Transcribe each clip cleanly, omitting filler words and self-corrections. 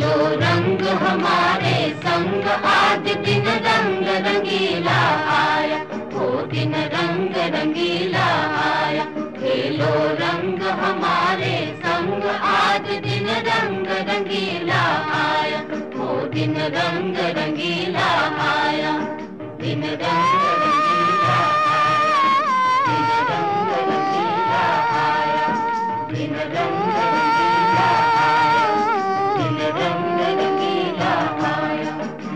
खेलो रंग हमारे संग, आज दिन रंग रंगीला आया, वो दिन रंग रंगीला आया। खेलो रंग हमारे संग, आज दिन रंग रंगीला आया, वो दिन रंग रंगीला आया, दिन रंग रंगीला आया, दिन रंग रंगीला आया, दिन रंग रंगीला आया, दिन रंग रंगीला आया।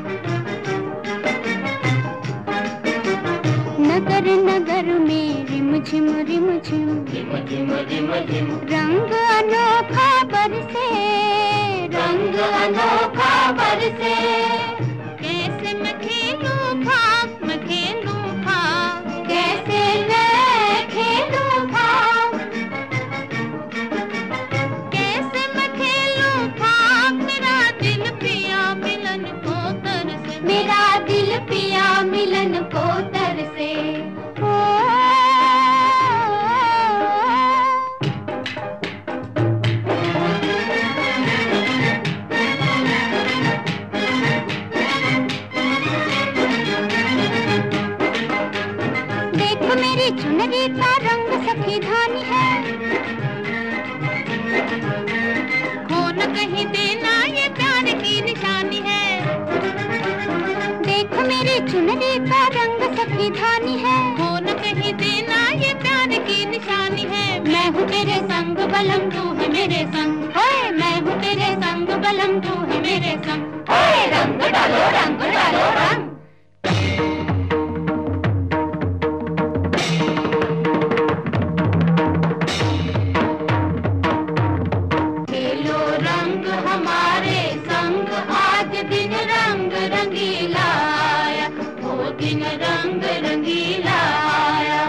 नगर नगर में रिमझिम रिमझिम रिमझिम रिमझिम रंग अनोखा बरसे, रंग अनोखा बरसे। कैसे मैं खेलूं भाग, मैं खेलूं भाग, कैसे मैं खेलूं भाग, कैसे मैं खेलूं भाग। मेरा दिल पिया मिलन को तरसे, मेरा दिल पिया मिलन को तरसे। मेरी चुनरी का रंग सखी धानी है, खो न कहीं देना ये प्यार की निशानी है। देख मेरी चुनरी का रंग सखी धानी है, खो न कहीं देना ये प्यार की निशानी है। मैं हूँ तेरे संग बलम तू है मेरे संग, ओए मैं हूँ तेरे संग बलम तू है मेरे संग। ओए रंग डालो रंग डालो रंग। हमारे संग, आज दिन रंग रंगीला आया, वो दिन रंग रंगीला आया।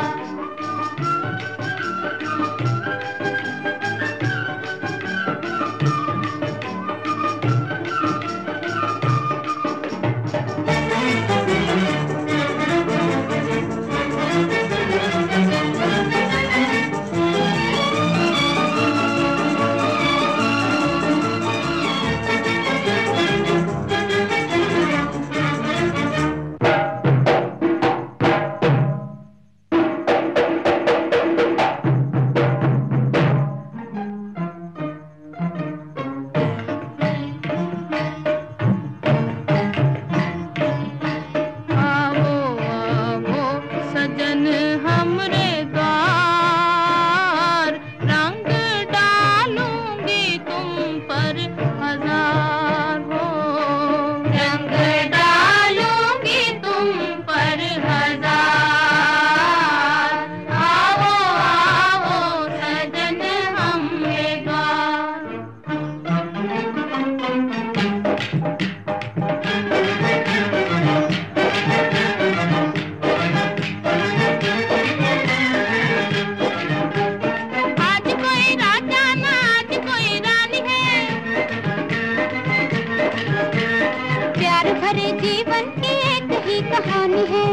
भरे जीवन की एक ही कहानी है,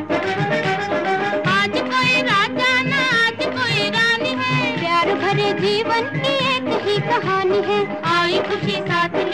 आज कोई राजा ना आज कोई रानी है। प्यार भरे जीवन की एक ही कहानी है, आई खुशी साथ